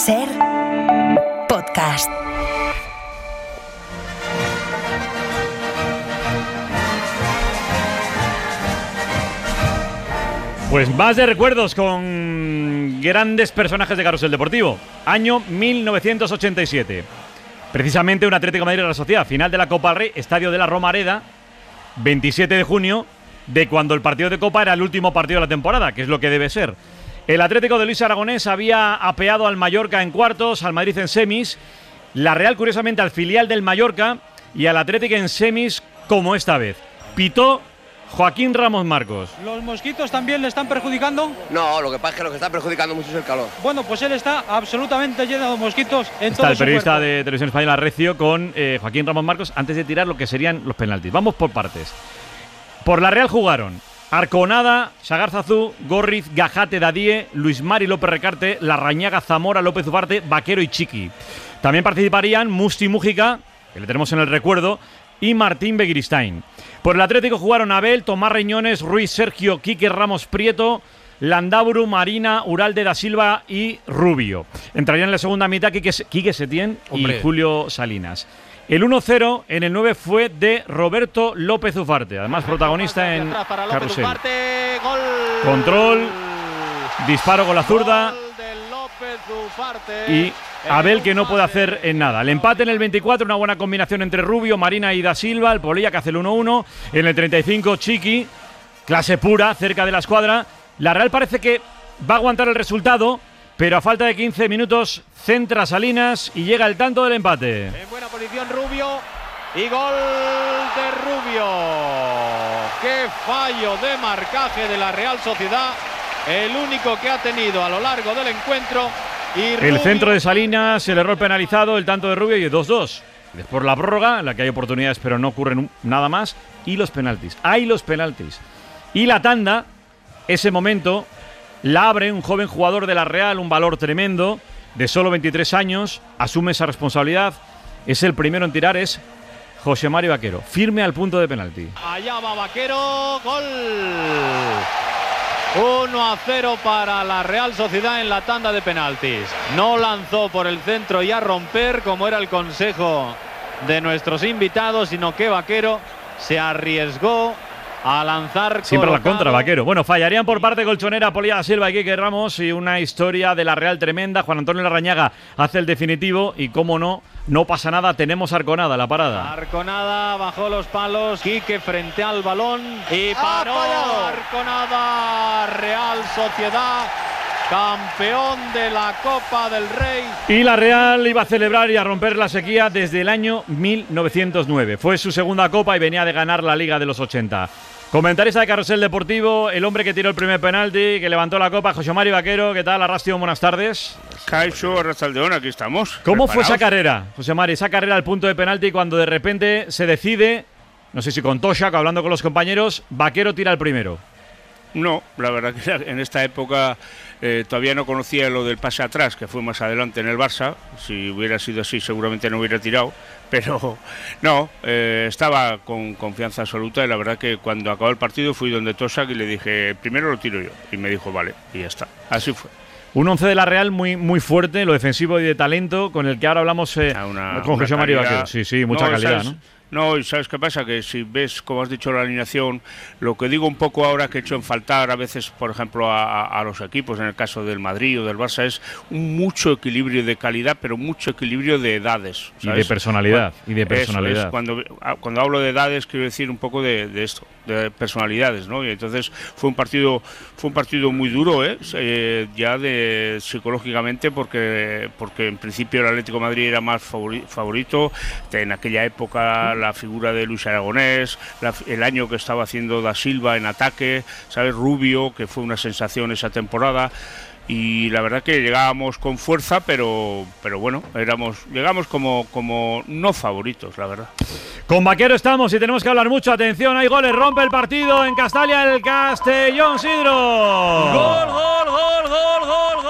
SER Podcast. Pues más de recuerdos con grandes personajes de Carrusel Deportivo. Año 1987. Precisamente un Atlético de Madrid Real Sociedad, final de la Copa del Rey, estadio de la Romareda, 27 de junio, de cuando el partido de Copa era el último partido de la temporada, que es lo que debe ser. El Atlético de Luis Aragonés había apeado al Mallorca en cuartos, al Madrid en semis, la Real curiosamente al filial del Mallorca y al Atlético en semis como esta vez. Pitó Joaquín Ramos Marcos. ¿Los mosquitos también le están perjudicando? No, lo que pasa es que lo que está perjudicando mucho es el calor. Bueno, pues él está absolutamente lleno de mosquitos en todo su Está el periodista cuerpo. de Televisión Española Recio con Joaquín Ramos Marcos antes de tirar lo que serían los penaltis. Vamos por partes. Por la Real jugaron Arconada, Sagarzazú, Gorriz, Gajate, Dadie, Luis Mari, López Recarte, Larrañaga, Zamora, López Ufarte, Vaquero y Chiqui. También participarían Musti Mújica, que le tenemos en el recuerdo, y Martín Begiristain. Por el Atlético jugaron Abel, Tomás Reñones, Ruiz Sergio, Quique Ramos Prieto, Landaburu, Marina, Uralde da Silva y Rubio. Entrarían en la segunda mitad Quique Setién y Julio Salinas. El 1-0 en el 9 fue de Roberto López Ufarte, además protagonista en Carrusel. Gol. Control, disparo con la zurda y Abel que no puede hacer en nada. El empate en el 24, una buena combinación entre Rubio, Marina y da Silva, el Polilla que hace el 1-1. En el 35 Chiqui, clase pura, cerca de la escuadra. La Real parece que va a aguantar el resultado, pero a falta de 15 minutos centra Salinas y llega el tanto del empate. En buena posición Rubio y gol de Rubio. Qué fallo de marcaje de la Real Sociedad, el único que ha tenido a lo largo del encuentro. Y el centro de Salinas, el error penalizado, el tanto de Rubio y 2-2. Después la prórroga, en la que hay oportunidades pero no ocurre nada más, y los penaltis. Hay los penaltis. Y la tanda, ese momento, la abre un joven jugador de la Real, un valor tremendo, de solo 23 años, asume esa responsabilidad, es el primero en tirar, es José Mari Vaquero, firme al punto de penalti. Allá va Vaquero, gol. 1-0 para la Real Sociedad en la tanda de penaltis. No lanzó por el centro y a romper, como era el consejo de nuestros invitados, sino que Vaquero se arriesgó a lanzar siempre la contra, Vaquero. Bueno, fallarían por parte colchonera Polilla da Silva y Quique Ramos, y una historia de la Real tremenda. Juan Antonio Larrañaga hace el definitivo y, cómo no, no pasa nada. Tenemos Arconada, la parada. Arconada bajó los palos, Quique frente al balón y paró. Arconada, Real Sociedad, campeón de la Copa del Rey. Y la Real iba a celebrar y a romper la sequía desde el año 1909. Fue su segunda Copa y venía de ganar la Liga de los 80. Comentarista de Carrusel Deportivo, el hombre que tiró el primer penalti, que levantó la copa, José Mari Vaquero. ¿Qué tal, Arrastio? Buenas tardes. Caixo, Arrastaldeón, aquí estamos. ¿Cómo preparados. fue esa carrera, José Mari? Esa carrera al punto de penalti cuando de repente se decide, no sé si con Toshak, hablando con los compañeros, Vaquero tira el primero. No, la verdad que en esta época todavía no conocía lo del pase atrás, que fue más adelante en el Barça. Si hubiera sido así seguramente no hubiera tirado, pero no, estaba con confianza absoluta, y la verdad que cuando acabó el partido fui donde Toshak y le dije, primero lo tiro yo, y me dijo vale, y ya está, así fue. Un 11 de la Real muy fuerte, lo defensivo y de talento, con el que ahora hablamos con José Mari Vaquero. Sí, mucha calidad, ¿no? No, y ¿sabes qué pasa? Que si ves, como has dicho, la alineación, lo que digo un poco ahora que he hecho en faltar a veces, por ejemplo, a los equipos, en el caso del Madrid o del Barça, es mucho equilibrio de calidad, pero mucho equilibrio de edades, ¿sabes? Y de personalidad. Eso es, cuando hablo de edades quiero decir un poco de esto, de personalidades, ¿no? Y entonces fue un partido muy duro, ya de psicológicamente, porque en principio el Atlético de Madrid era más favorito. En aquella época la figura de Luis Aragonés, el año que estaba haciendo da Silva en ataque, ¿sabes? Rubio, que fue una sensación esa temporada. Y la verdad que llegábamos con fuerza, pero bueno, llegamos como no favoritos, la verdad. Con Vaquero estamos y tenemos que hablar mucho. Atención, hay goles, rompe el partido en Castalia, el Castellón Sidro. Gol.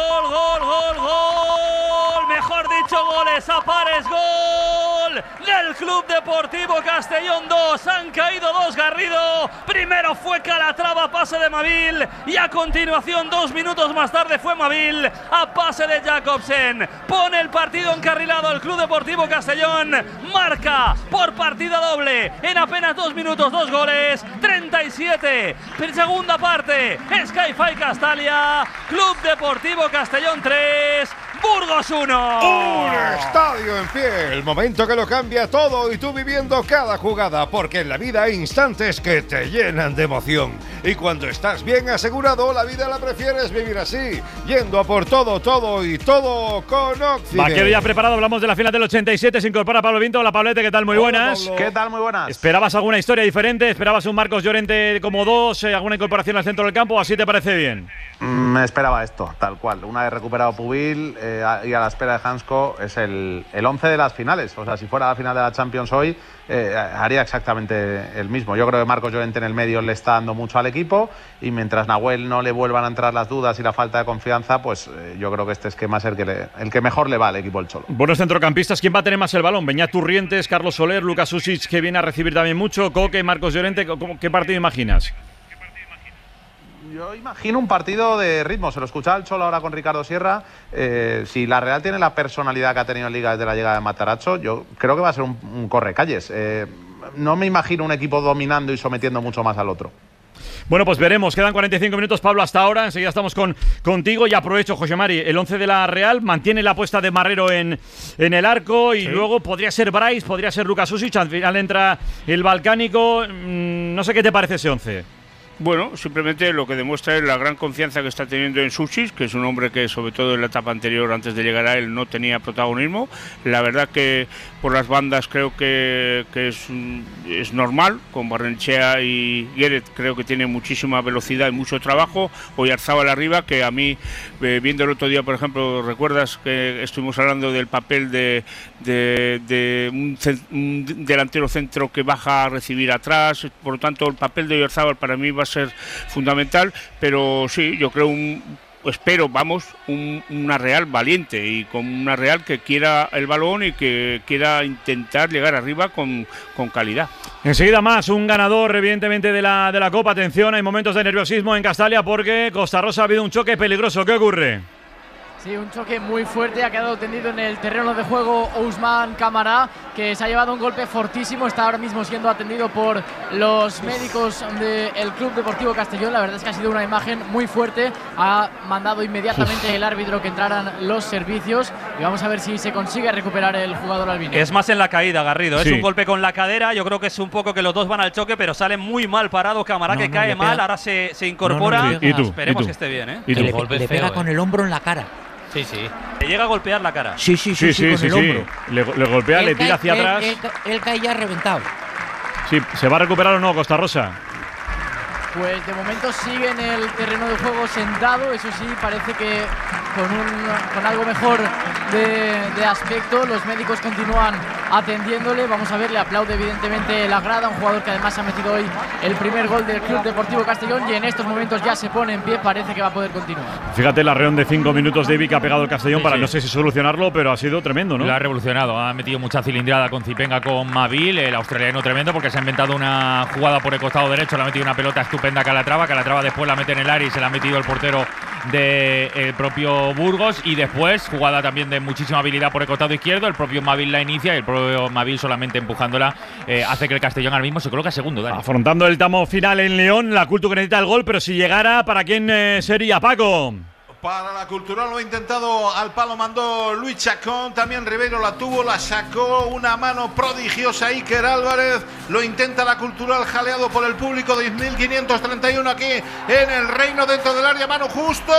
Mejor dicho, goles a pares, gol del Club Deportivo Castellón 2. Han caído dos Garrido. Primero fue Calatrava, pase de Mavil. Y a continuación, 2 minutos más tarde, fue Mavil a pase de Jacobsen. Pone el partido encarrilado el Club Deportivo Castellón. Marca por partida doble. En apenas 2 minutos, 2 goles. 37. Segunda parte. Sky-Fi Castalia. Club Deportivo Castellón 3. Burgos 1. Un estadio en pie, el momento que lo cambia todo y tú viviendo cada jugada, porque en la vida hay instantes que te llenan de emoción. Y cuando estás bien asegurado, la vida la prefieres vivir así, yendo a por todo con Occident. Vaquero ya preparado, hablamos de la final del 87, se incorpora Pablo Vinto. Hola Pablete, ¿qué tal? Muy buenas. Hola, ¿Qué tal? Muy buenas. ¿Esperabas alguna historia diferente? ¿Esperabas un Marcos Llorente como 2, alguna incorporación al centro del campo o así te parece bien? Me esperaba esto, tal cual. Una vez recuperado Pubil y a la espera de Hansko, es el 11 de las finales. O sea, si fuera la final de la Champions hoy, haría exactamente el mismo. Yo creo que Marcos Llorente en el medio le está dando mucho al equipo y mientras Nahuel no le vuelvan a entrar las dudas y la falta de confianza, pues yo creo que este esquema es el que mejor le va al equipo del Cholo. Buenos centrocampistas, ¿quién va a tener más el balón? Beñat Turrientes, Carlos Soler, Lucas Susic, que viene a recibir también mucho, Coque, Marcos Llorente. ¿Qué partido imaginas? Yo imagino un partido de ritmo. Se lo escuchaba el Cholo ahora con Ricardo Sierra. Si la Real tiene la personalidad que ha tenido en Liga desde la llegada de Matarazzo, yo creo que va a ser un correcalles. No me imagino un equipo dominando y sometiendo mucho más al otro. Bueno, pues veremos. Quedan 45 minutos, Pablo, hasta ahora. Enseguida estamos contigo. Y aprovecho, José Mari, el 11 de la Real mantiene la apuesta de Marrero en el arco. Y luego podría ser Bryce, podría ser Lucas Susic. Al final entra el balcánico. No sé qué te parece ese 11. Bueno, simplemente lo que demuestra es la gran confianza que está teniendo en Susic, que es un hombre que sobre todo en la etapa anterior, antes de llegar a él, no tenía protagonismo. La verdad que por las bandas creo que es normal, con Barrenechea y Guéret creo que tiene muchísima velocidad y mucho trabajo. Oyarzábal arriba, que a mí, viendo el otro día, por ejemplo, recuerdas que estuvimos hablando del papel de un delantero centro que baja a recibir atrás, por lo tanto el papel de Oyarzábal para mí va a ser fundamental, pero sí, yo creo espero, una Real valiente y con una Real que quiera el balón y que quiera intentar llegar arriba con calidad. Enseguida más, un ganador evidentemente de la Copa. Atención, hay momentos de nerviosismo en Castalia porque Costa Rosa ha habido un choque peligroso. ¿Qué ocurre? Sí, un choque muy fuerte, ha quedado tendido en el terreno de juego Ousmane Camara, que se ha llevado un golpe fortísimo, está ahora mismo siendo atendido por los médicos del Club Deportivo Castellón. La verdad es que ha sido una imagen muy fuerte, ha mandado inmediatamente el árbitro que entraran los servicios y vamos a ver si se consigue recuperar el jugador albino. Es más en la caída, Garrido, sí. Es un golpe con la cadera, yo creo que es un poco que los dos van al choque, pero sale muy mal parado Camara, que cae mal, ahora se incorpora. ¿Y tú? Esperemos que esté bien, ¿eh? ¿Y tú? Le pega con el hombro en la cara. Sí. Le llega a golpear la cara. Sí, con el hombro. Le golpea, le tira hacia atrás. Él cae ya reventado. Sí, ¿se va a recuperar o no Costa Rosa? Pues de momento sigue en el terreno de juego sentado, eso sí, parece que con algo mejor de aspecto. Los médicos continúan atendiéndole, vamos a ver, le aplaude evidentemente la grada, un jugador que además ha metido hoy el primer gol del Club Deportivo Castellón y en estos momentos ya se pone en pie, parece que va a poder continuar. Fíjate el arreón de 5 minutos de Ibi que ha pegado el Castellón para no sé si solucionarlo, pero ha sido tremendo, ¿no? Lo ha revolucionado, ha metido mucha cilindrada con Zipenga, con Mavil, el australiano tremendo porque se ha inventado una jugada por el costado derecho, le ha metido una pelota estupenda a Calatrava después la mete en el área y se la ha metido el portero del propio Burgos y después jugada también de muchísima habilidad por el costado izquierdo, el propio Mavil la inicia y el propio Mavil solamente empujándola hace que el Castellón ahora mismo se coloque segundo, Dani. Afrontando el tramo final en León, la Cultu que necesita el gol, pero si llegara, ¿para quién sería, Paco? Para la Cultural lo ha intentado, al palo mandó Luis Chacón, también Ribeiro la tuvo, la sacó, una mano prodigiosa Iker Álvarez, lo intenta la Cultural, jaleado por el público, 10.531 aquí en el Reino, dentro del área, Manu Justo,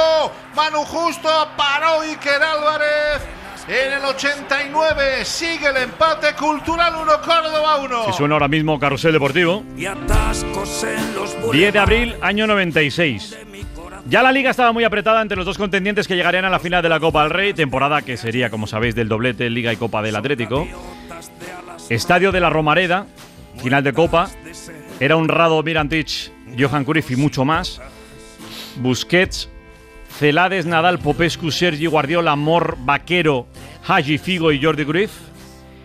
paró Iker Álvarez. En el 89 sigue el empate, Cultural 1, Córdoba 1. Si suena ahora mismo Carrusel Deportivo. 10 de abril, año 96. Ya la liga estaba muy apretada entre los dos contendientes que llegarían a la final de la Copa del Rey, temporada que sería, como sabéis, del doblete Liga y Copa del Atlético. Estadio de la Romareda, final de Copa. Era honrado Mirantich, Johan Cruyff y mucho más. Busquets, Celades, Nadal, Popescu, Sergi, Guardiola, Mor, Vaquero, Hagi, Figo y Jordi Cruyff.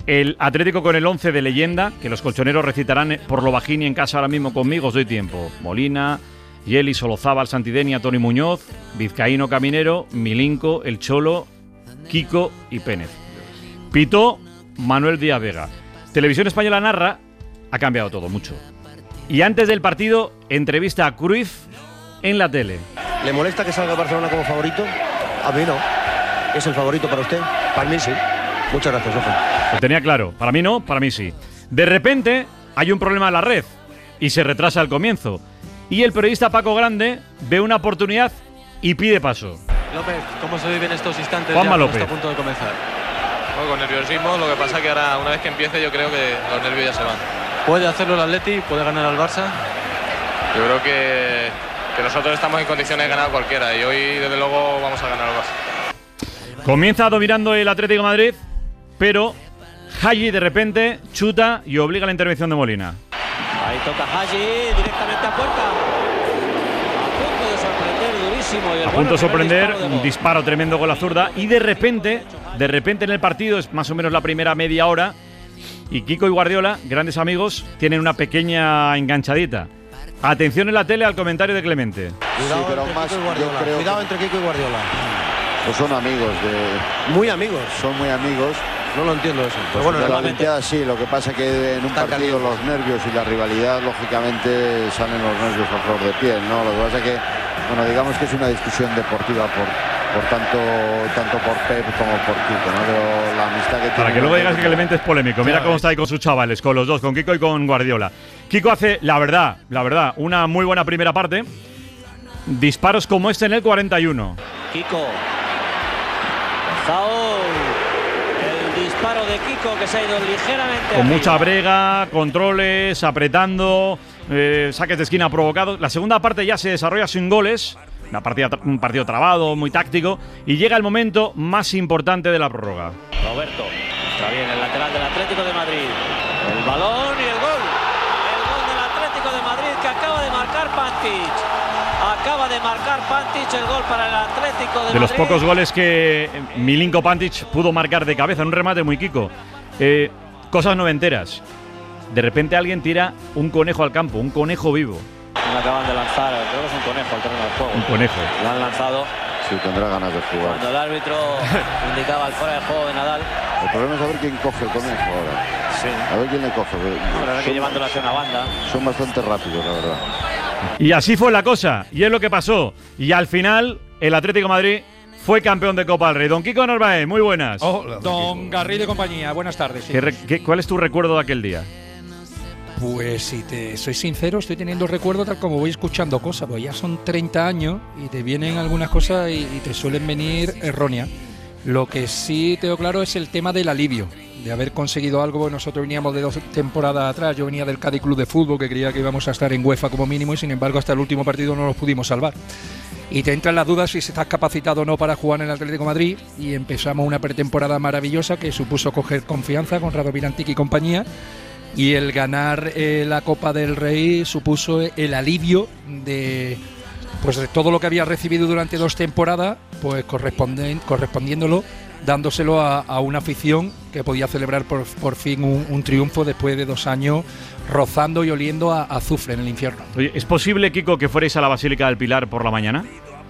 El Atlético con el 11 de leyenda, que los colchoneros recitarán por lo bajín y en casa ahora mismo conmigo, os doy tiempo. Molina, Yeli, Solozábal, Santidenia, Toni Muñoz, Vizcaíno, Caminero, Milinko, El Cholo, Kiko y Pénez. Pitó Manuel Díaz Vega. Televisión Española narra, ha cambiado todo mucho. Y antes del partido, entrevista a Cruyff en la tele. ¿Le molesta que salga Barcelona como favorito? A mí no. ¿Es el favorito para usted? Para mí sí. Muchas gracias, Ojo. Lo tenía claro. Para mí no, para mí sí. De repente hay un problema en la red y se retrasa el comienzo. Y el periodista Paco Grande ve una oportunidad y pide paso. López, ¿cómo se viven estos instantes Juanma ya López. a punto de comenzar? Bueno, con nerviosismo, lo que pasa que ahora, una vez que empiece, yo creo que los nervios ya se van. ¿Puede hacerlo el Atleti? ¿Puede ganar al Barça? Yo creo que nosotros estamos en condiciones de ganar a cualquiera y hoy, desde luego, vamos a ganar al Barça. Comienza dominando el Atlético de Madrid, pero Hagi de repente chuta y obliga a la intervención de Molina. Ahí toca Hagi directamente a puerta. A punto de sorprender durísimo. Y el A punto de sorprender, disparo de un disparo tremendo con la zurda. Y de repente en el partido, es más o menos la primera media hora, y Kiko y Guardiola, grandes amigos, tienen una pequeña enganchadita. Atención en la tele al comentario de Clemente. Cuidado, sí, pero más, cuidado entre Kiko y Guardiola. Pues son amigos Muy amigos. Son muy amigos. No lo entiendo eso. Pues Pero bueno, de la normalmente Olimpiada sí, lo que pasa que en un partido los nervios y la rivalidad, lógicamente, salen los nervios a flor de piel, ¿no? Lo que pasa es que, bueno, digamos que es una discusión deportiva por tanto por Pep como por Kiko, ¿no? Pero la amistad que tiene. Para que luego digas que Clemente es polémico. Mira cómo está ahí con sus chavales, con los dos, con Kiko y con Guardiola. Kiko hace, la verdad, una muy buena primera parte. Disparos como este en el 41. Kiko. Saúl. El disparo de Kiko que se ha ido ligeramente Con arriba. mucha brega, controles, apretando, saques de esquina provocados. La segunda parte ya se desarrolla sin goles. Un partido trabado, muy táctico. Y llega el momento más importante de la prórroga. Roberto. Está bien el lateral del Atlético de Madrid. El balón y el gol. El gol del Atlético de Madrid que acaba de marcar Pantic. Acaba de marcar Pantic el gol para el Atlético de Madrid. De los pocos goles que Milinko Pantic pudo marcar de cabeza en un remate muy Kiko. Cosas noventeras. De repente alguien tira un conejo al campo, un conejo vivo. Lo acaban de lanzar, creo que es un conejo al terreno del juego. Un conejo. Lo han lanzado. Sí, tendrá ganas de jugar. Cuando el árbitro indicaba el fuera de juego de Nadal. El problema es saber quién coge el conejo ahora. Sí. A ver quién le coge. Ahora que llevándolo hacia una banda. Son bastante rápidos, la verdad. Y así fue la cosa, y es lo que pasó. Y al final, el Atlético de Madrid fue campeón de Copa del Rey. Don Kiko Narváez, muy buenas. Hola, don Garrido y compañía, buenas tardes. Sí. ¿Cuál es tu recuerdo de aquel día? Pues si te soy sincero, estoy teniendo recuerdo tal como voy escuchando cosas, pues ya son 30 años y te vienen algunas cosas y te suelen venir erróneas. Lo que sí tengo claro es el tema del alivio, de haber conseguido algo. Nosotros veníamos de 2 temporadas atrás, yo venía del Cádiz Club de Fútbol, que creía que íbamos a estar en UEFA como mínimo, y sin embargo hasta el último partido no nos pudimos salvar. Y te entran las dudas si estás capacitado o no para jugar en el Atlético de Madrid, y empezamos una pretemporada maravillosa que supuso coger confianza con Radomir Antic y compañía. Y el ganar la Copa del Rey supuso el alivio de todo lo que había recibido durante 2 temporadas, pues correspondiéndolo, dándoselo a una afición que podía celebrar por fin un triunfo después de 2 años rozando y oliendo a azufre en el infierno. Oye, ¿es posible, Kiko, que fuerais a la Basílica del Pilar por la mañana?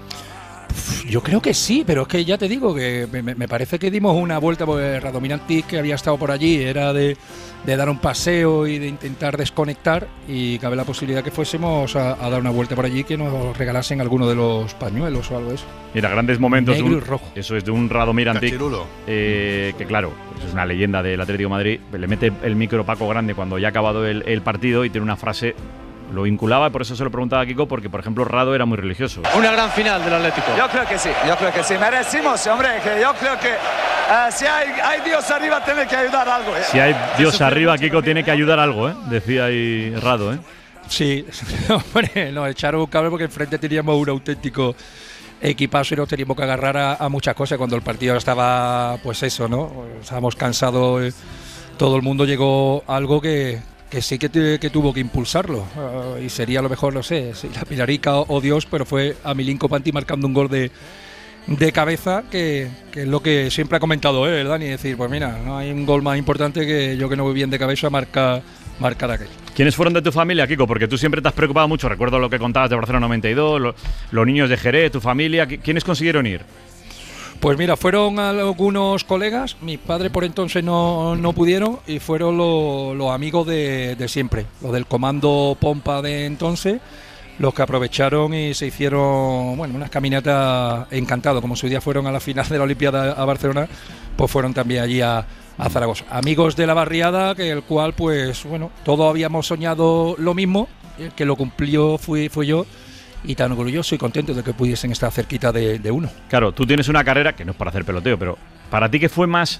Yo creo que sí, pero es que ya te digo que me parece que dimos una vuelta, porque Radomir Antic, que había estado por allí, era de dar un paseo y de intentar desconectar, y cabe la posibilidad que fuésemos a dar una vuelta por allí, que nos regalasen alguno de los pañuelos o algo de eso. Mira, grandes momentos. Negro y rojo. Eso es de un Radomir Antic, que claro, es una leyenda del Atlético de Madrid. Le mete el micro Paco Grande cuando ya ha acabado el partido y tiene una frase. Lo vinculaba, por eso se lo preguntaba a Kiko, porque por ejemplo Rado era muy religioso. Una gran final del Atlético. Yo creo que sí, merecimos, hombre, que yo creo que si hay Dios arriba tiene que ayudar algo. Si hay Dios arriba, Kiko tiene que ayudar algo, decía ahí Rado. Sí, hombre, nos echaron un cable porque enfrente teníamos un auténtico equipazo y nos teníamos que agarrar a muchas cosas cuando el partido estaba, pues eso, ¿no? Estábamos cansados, todo el mundo llegó a algo que sí que tuvo que impulsarlo, y sería a lo mejor, no sé, si la Pilarica o Dios, pero fue a Milinko Pantic marcando un gol de de cabeza, que es lo que siempre ha comentado él, Dani, decir, pues mira, no hay un gol más importante que yo, que no voy bien de cabeza, marcar aquel. ¿Quiénes fueron de tu familia, Kiko? Porque tú siempre te has preocupado mucho, recuerdo lo que contabas de Barcelona 92, los niños de Jerez, tu familia, ¿quiénes consiguieron ir? Pues mira, fueron algunos colegas, mis padres por entonces no pudieron, y fueron los amigos de siempre, los del comando Pompa de entonces, los que aprovecharon y se hicieron, bueno, unas caminatas encantados, como su día fueron a la final de la Olimpiada a Barcelona, pues fueron también allí a Zaragoza. Amigos de la barriada, que el cual, pues bueno, todos habíamos soñado lo mismo, el que lo cumplió fui yo, y tan orgulloso y contento de que pudiesen estar cerquita de uno. Claro, tú tienes una carrera, que no es para hacer peloteo, pero para ti, ¿qué fue más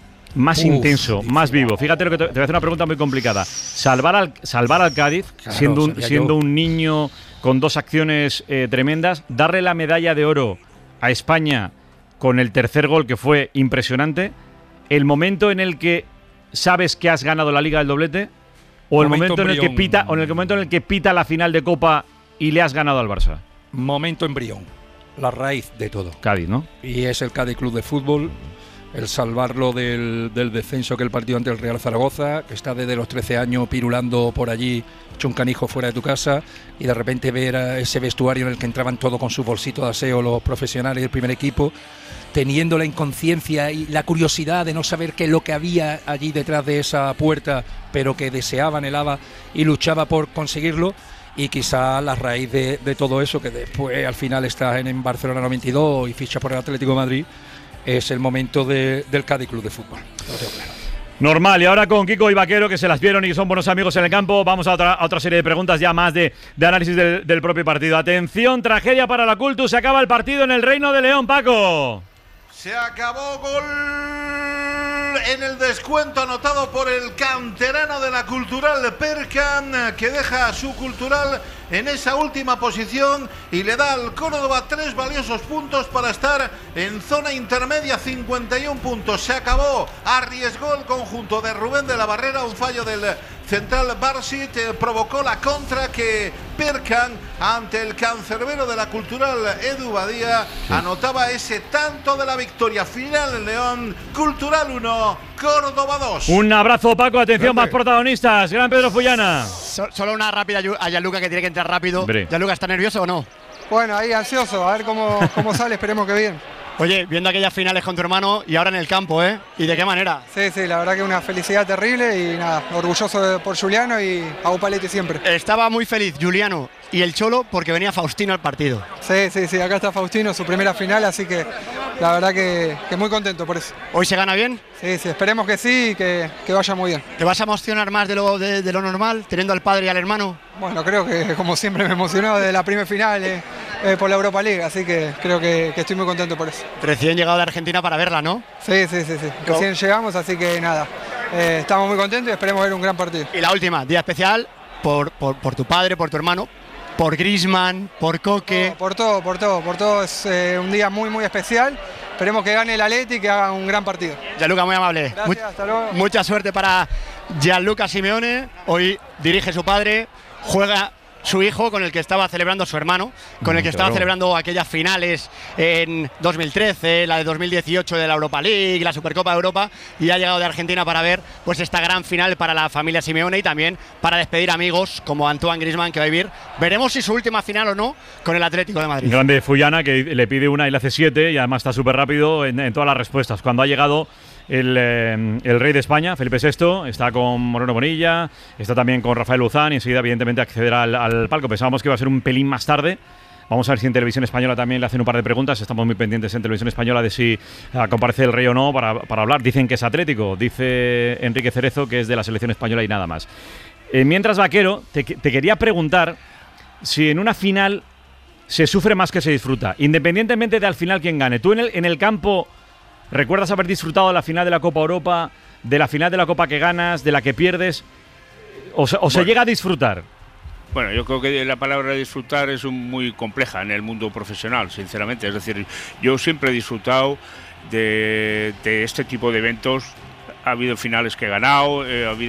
intenso, más vivo? Fíjate, lo que te voy a hacer una pregunta muy complicada. Salvar al Cádiz, claro, siendo un niño con 2 acciones tremendas, darle la medalla de oro a España con el tercer gol, que fue impresionante, el momento en el que sabes que has ganado la Liga del Doblete, o el momento en el que pita la final de Copa y le has ganado al Barça. Momento embrión, la raíz de todo. Cádiz, ¿no? Y es el Cádiz Club de Fútbol, el salvarlo del descenso, que el partido ante el Real Zaragoza, que está desde los 13 años pirulando por allí, hecho un canijo fuera de tu casa, y de repente ver a ese vestuario en el que entraban todos con su bolsito de aseo los profesionales del primer equipo, teniendo la inconsciencia y la curiosidad de no saber qué es lo que había allí detrás de esa puerta, pero que deseaba, anhelaba y luchaba por conseguirlo. Y quizá la raíz de todo eso, que después al final está en Barcelona 92 y ficha por el Atlético de Madrid, es el momento del Cádiz Club de Fútbol. Lo tengo claro. Normal. Y ahora con Kiko y Vaquero, que se las vieron y son buenos amigos en el campo, vamos a otra serie de preguntas ya más de análisis del propio partido. Atención, tragedia para la Cultus. Se acaba el partido en el Reino de León, Paco. Se acabó, gol en el descuento anotado por el canterano de la Cultural Perkan, que deja a su Cultural en esa última posición y le da al Córdoba 3 valiosos puntos para estar en zona intermedia, 51 puntos. Se acabó, arriesgó el conjunto de Rubén de la Barrera, un fallo del central Barsit provocó la contra que Perkan, ante el cancerbero de la Cultural Edu Badía, anotaba ese tanto de la victoria final en León. Cultural 1, Córdoba 2. Un abrazo, Paco. Atención, más protagonistas. Gran Pedro Fullana. Solo una rápida a Gianluca, que tiene que entrar rápido. Gianluca, ¿está nervioso o no? Bueno, ahí ansioso, a ver cómo sale, esperemos que bien. Oye, viendo aquellas finales con tu hermano y ahora en el campo, ¿eh? ¿Y de qué manera? Sí, la verdad que una felicidad terrible y nada, orgulloso por Juliano y a Upaletti siempre. Estaba muy feliz Juliano y el Cholo porque venía Faustino al partido. Sí, acá está Faustino, su primera final, así que la verdad que muy contento por eso. ¿Hoy se gana bien? Sí, esperemos que sí y que vaya muy bien. ¿Te vas a emocionar más de lo normal, teniendo al padre y al hermano? Bueno, creo que como siempre me emocionó desde la primera final por la Europa League, así que creo que estoy muy contento por eso. Recién llegado de Argentina para verla, ¿no? Sí. Recién llegamos, así que nada, estamos muy contentos y esperemos ver un gran partido. Y la última, día especial por tu padre, por tu hermano, por Griezmann, por Coque. Por todo, es un día muy especial. Esperemos que gane el Atleti y que haga un gran partido. Gianluca, muy amable. Gracias, hasta luego. Mucha suerte para Gianluca Simeone. Hoy dirige su padre, juega su hijo, con el que estaba celebrando su hermano, con el que estaba celebrando aquellas finales en 2013, la de 2018 de la Europa League, la Supercopa de Europa, y ha llegado de Argentina para ver pues esta gran final para la familia Simeone y también para despedir amigos como Antoine Griezmann, que va a vivir. Veremos si su última final o no con el Atlético de Madrid. Grande Fullana, que le pide una y le hace 7, y además está súper rápido en todas las respuestas. Cuando ha llegado el rey de España, Felipe VI, está con Moreno Bonilla, está también con Rafael Luzán, y enseguida evidentemente accederá al palco. Pensábamos que iba a ser un pelín más tarde. Vamos a ver si en Televisión Española también le hacen un par de preguntas. Estamos muy pendientes en Televisión Española de si comparece el rey o no para hablar. Dicen que es atlético, dice Enrique Cerezo que es de la selección española y nada más. Mientras, Vaquero, te quería preguntar si en una final se sufre más que se disfruta, independientemente de al final quién gane. Tú en el campo, ¿recuerdas haber disfrutado de la final de la Copa Europa, de la final de la Copa que ganas, de la que pierdes? ¿O se llega a disfrutar? Bueno, yo creo que la palabra disfrutar es muy compleja en el mundo profesional, sinceramente. Es decir, yo siempre he disfrutado de este tipo de eventos. Ha habido finales que he ganado, ha habido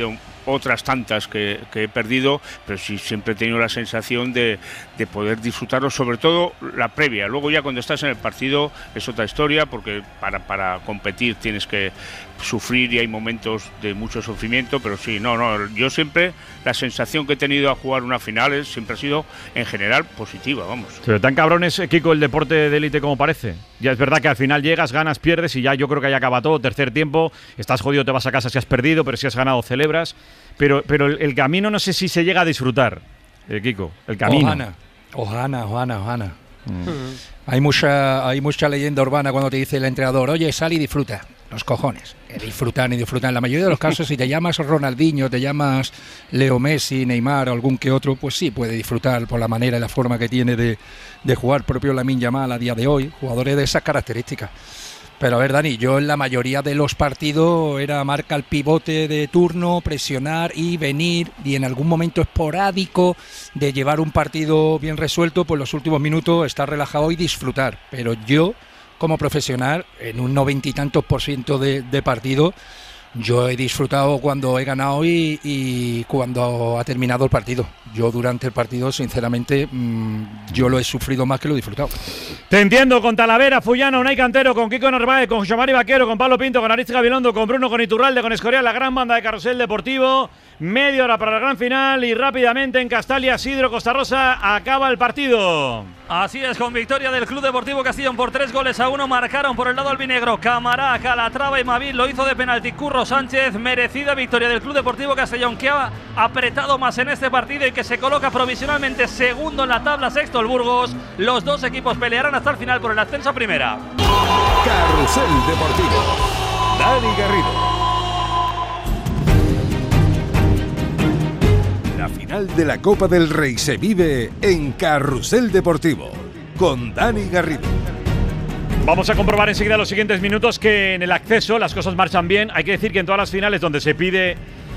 otras tantas que he perdido, pero sí siempre he tenido la sensación de poder disfrutarlo, sobre todo la previa. Luego ya cuando estás en el partido es otra historia, porque para competir tienes que sufrir y hay momentos de mucho sufrimiento, pero sí, yo siempre la sensación que he tenido a jugar una final siempre ha sido en general positiva, vamos. Pero tan cabrón es, Kiko, el deporte de élite como parece. Ya es verdad que al final llegas, ganas, pierdes y ya yo creo que ahí acaba todo. Tercer tiempo, estás jodido, te vas a casa si has perdido, pero si has ganado celebras. Pero el camino no sé si se llega a disfrutar, Kiko, el camino. Ojana. Hay mucha leyenda urbana cuando te dice el entrenador, oye, sal y disfruta. Los cojones. Disfrutan. En la mayoría de los casos, si te llamas Ronaldinho, te llamas Leo Messi, Neymar o algún que otro, pues sí puede disfrutar por la manera y la forma que tiene de jugar. Propio Lamine Yamal a día de hoy, jugadores de esas características. Pero a ver, Dani, yo en la mayoría de los partidos era marca el pivote de turno, presionar y venir, y en algún momento esporádico de llevar un partido bien resuelto, pues los últimos minutos estar relajado y disfrutar. Pero yo, como profesional, en un 90 y tantos % de partido, yo he disfrutado cuando he ganado y cuando ha terminado el partido. Yo durante el partido, sinceramente, yo lo he sufrido más que lo he disfrutado. Te entiendo, con Talavera, Fullana, Unai Cantero, con Kiko Narváez, con José Mari Vaquero, con Pablo Pinto, con Aritz Gabilondo, con Bruno, con Iturralde, con Escorial, la gran banda de Carrusel Deportivo. Media hora para la gran final y rápidamente en Castalia, Sidro, Costa Rosa, acaba el partido. Así es, con victoria del Club Deportivo Castellón por 3-1. Marcaron por el lado albinegro Camará, Calatrava y Mavil. Lo hizo de penalti Curro Sánchez. Merecida victoria del Club Deportivo Castellón, que ha apretado más en este partido y que se coloca provisionalmente segundo en la tabla, sexto el Burgos. Los dos equipos pelearán hasta el final por el ascenso a primera. Carrusel Deportivo. Dani Garrido. La final de la Copa del Rey se vive en Carrusel Deportivo con Dani Garrido. Vamos a comprobar enseguida los siguientes minutos que en el acceso las cosas marchan bien. Hay que decir que en todas las finales donde se pide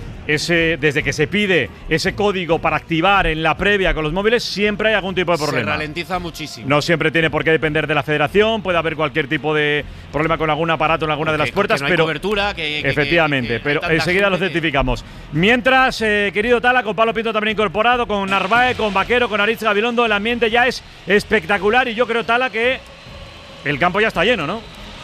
desde que se pide ese código para activar en la previa con los móviles, siempre hay algún tipo de problema. Se ralentiza muchísimo. No siempre tiene por qué depender de la federación, puede haber cualquier tipo de problema con algún aparato en alguna de las puertas, que no hay pero cobertura, efectivamente, pero enseguida lo certificamos. Mientras, querido Tala, con Pablo Pinto también incorporado, con Narváez, con Vaquero, con Aritz Gabilondo, el ambiente ya es espectacular y yo creo, Tala, que el campo ya está lleno, ¿no?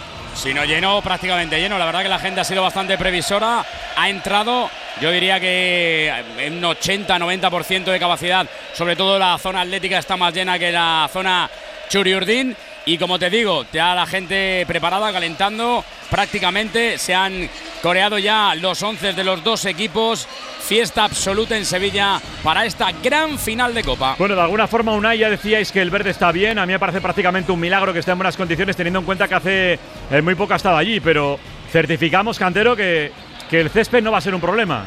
Si no lleno, prácticamente lleno. La verdad que la gente ha sido bastante previsora. Ha entrado, yo diría que en un 80-90% de capacidad. Sobre todo la zona atlética está más llena que la zona Churiurdín. Y como te digo, ya la gente preparada, calentando. Prácticamente se han coreado ya los 11 de los dos equipos. Fiesta absoluta en Sevilla para esta gran final de Copa. Bueno, de alguna forma, Unai, ya decíais que el verde está bien. A mí me parece prácticamente un milagro que esté en buenas condiciones, teniendo en cuenta que hace muy poco ha estado allí. Pero certificamos, Cantero, que el césped no va a ser un problema.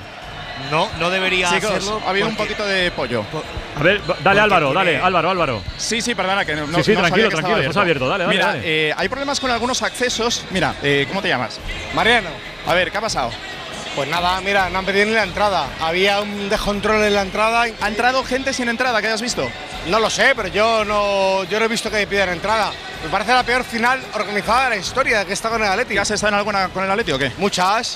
No debería serlo. Ha habido un poquito de pollo. A ver, dale Álvaro, dale, Álvaro. Sí, perdona, que no. Sí, no tranquilo, estás abierto, dale. Mira, dale. hay problemas con algunos accesos. Mira, ¿cómo te llamas? Mariano. A ver, ¿qué ha pasado? Pues nada, mira, no han pedido ni la entrada. Había un descontrol en la entrada. ¿Ha entrado gente sin entrada, que hayas visto? No lo sé, pero yo no he visto que pidan entrada. Me parece la peor final organizada de la historia que está con el Atleti. ¿Ya has estado en alguna con el Atleti o qué? Muchas.